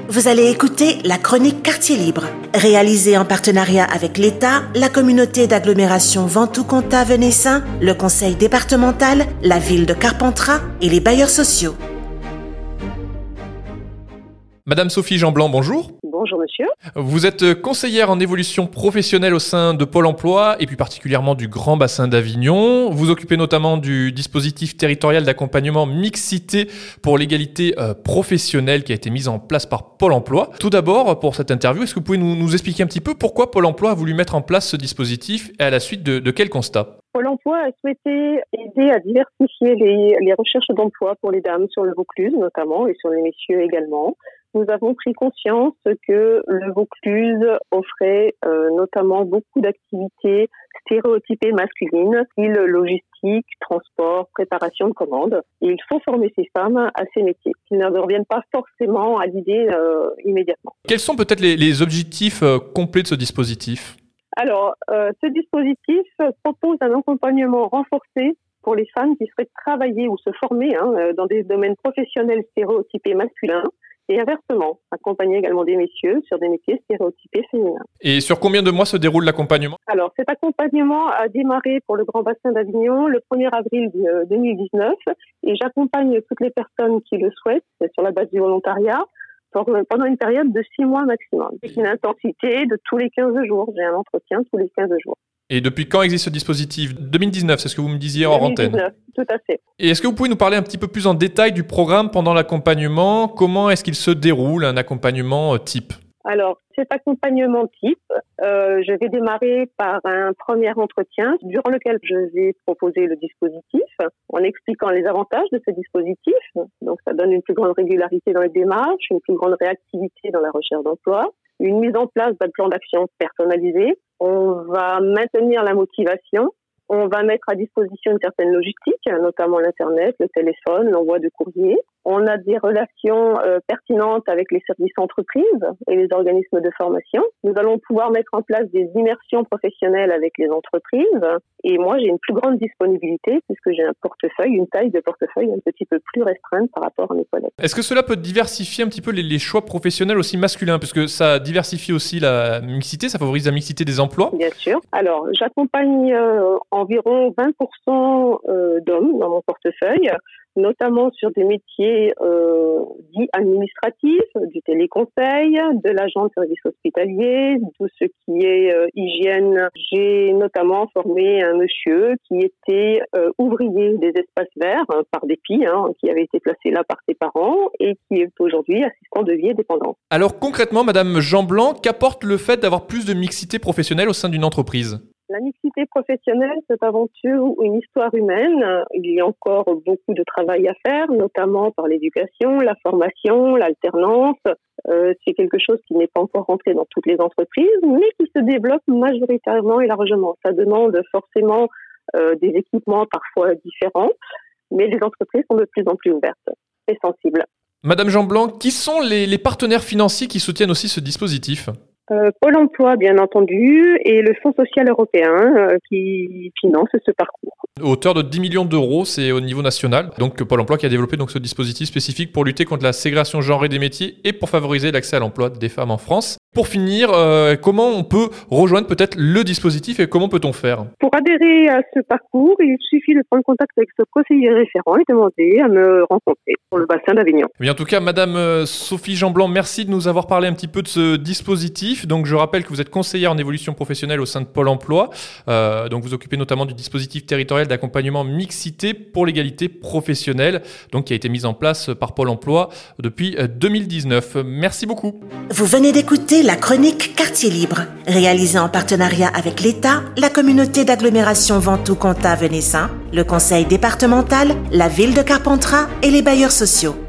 Vous allez écouter la chronique Quartier Libre, réalisée en partenariat avec l'État, la communauté d'agglomération Ventoux-Comtat-Venessin, le conseil départemental, la ville de Carpentras et les bailleurs sociaux. Madame Sophie Jean-Blanc, bonjour. Bonjour monsieur. Vous êtes conseillère en évolution professionnelle au sein de Pôle emploi et plus particulièrement du Grand Bassin d'Avignon. Vous occupez notamment du dispositif territorial d'accompagnement mixité pour l'égalité professionnelle qui a été mis en place par Pôle emploi. Tout d'abord, pour cette interview, est-ce que vous pouvez nous expliquer un petit peu pourquoi Pôle emploi a voulu mettre en place ce dispositif et à la suite de quel constat ? Pôle emploi a souhaité aider à diversifier les recherches d'emploi pour les dames sur le Vaucluse notamment et sur les messieurs également. Nous avons pris conscience que le Vaucluse offrait notamment beaucoup d'activités stéréotypées masculines, style logistique, transport, préparation de commandes. Et il faut former ces femmes à ces métiers, qui ne reviennent pas forcément à l'idée immédiatement. Quels sont peut-être les objectifs complets de ce dispositif ? Alors, ce dispositif propose un accompagnement renforcé pour les femmes qui souhaitent travailler ou se former dans des domaines professionnels stéréotypés masculins. Et inversement, accompagner également des messieurs sur des métiers stéréotypés féminins. Et sur combien de mois se déroule l'accompagnement ? Alors, cet accompagnement a démarré pour le Grand Bassin d'Avignon le 1er avril 2019 et j'accompagne toutes les personnes qui le souhaitent sur la base du volontariat pendant une période de 6 mois maximum. C'est une intensité de tous les 15 jours. J'ai un entretien tous les 15 jours. Et depuis quand existe ce dispositif ? 2019, c'est ce que vous me disiez hors antenne. 2019, tout à fait. Et est-ce que vous pouvez nous parler un petit peu plus en détail du programme pendant l'accompagnement ? Comment est-ce qu'il se déroule, un accompagnement type ? Alors, cet accompagnement type, je vais démarrer par un premier entretien durant lequel je vais proposer le dispositif en expliquant les avantages de ce dispositif. Donc, ça donne une plus grande régularité dans les démarches, une plus grande réactivité dans la recherche d'emploi, une mise en place d'un plan d'action personnalisé. On va maintenir la motivation. On va mettre à disposition une certaine logistique, notamment l'Internet, le téléphone, l'envoi de courrier. On a des relations pertinentes avec les services entreprises et les organismes de formation. Nous allons pouvoir mettre en place des immersions professionnelles avec les entreprises. Et moi, j'ai une plus grande disponibilité puisque j'ai une taille de portefeuille un petit peu plus restreinte par rapport à mes collègues. Est-ce que cela peut diversifier un petit peu les choix professionnels aussi masculins, puisque ça diversifie aussi la mixité, ça favorise la mixité des emplois ? Bien sûr. Alors, j'accompagne environ 20% d'hommes dans mon portefeuille, notamment sur des métiers dits administratifs, du téléconseil, de l'agent de service hospitalier, tout ce qui est hygiène. J'ai notamment formé un monsieur qui était ouvrier des espaces verts, par dépit, qui avait été placé là par ses parents et qui est aujourd'hui assistant de vie et dépendant. Alors concrètement, Madame Jean-Blanc, qu'apporte le fait d'avoir plus de mixité professionnelle au sein d'une entreprise ? La mixité professionnelle, c'est avant tout une histoire humaine. Il y a encore beaucoup de travail à faire, notamment par l'éducation, la formation, l'alternance. C'est quelque chose qui n'est pas encore rentré dans toutes les entreprises, mais qui se développe majoritairement et largement. Ça demande forcément des équipements parfois différents, mais les entreprises sont de plus en plus ouvertes et sensibles. Madame Jean-Blanc, qui sont les partenaires financiers qui soutiennent aussi ce dispositif ? Pôle emploi, bien entendu, et le Fonds social européen qui finance ce parcours. Hauteur de 10 millions d'euros, c'est au niveau national. Donc Pôle emploi qui a développé ce dispositif spécifique pour lutter contre la ségrégation genrée des métiers et pour favoriser l'accès à l'emploi des femmes en France. Pour finir, comment on peut rejoindre peut-être le dispositif et comment peut-on faire ? Pour adhérer à ce parcours, il suffit de prendre contact avec ce conseiller référent et demander à me rencontrer pour le bassin d'Avignon. Mais en tout cas, Madame Sophie Jean-Blanc, merci de nous avoir parlé un petit peu de ce dispositif. Donc je rappelle que vous êtes conseillère en évolution professionnelle au sein de Pôle emploi. Donc vous occupez notamment du dispositif territorial d'accompagnement mixité pour l'égalité professionnelle, donc qui a été mis en place par Pôle emploi depuis 2019. Merci beaucoup. Vous venez d'écouter la chronique Quartier Libre, réalisée en partenariat avec l'État, la communauté d'agglomération Ventoux-Comtat-Venessin, le conseil départemental, la ville de Carpentras et les bailleurs sociaux.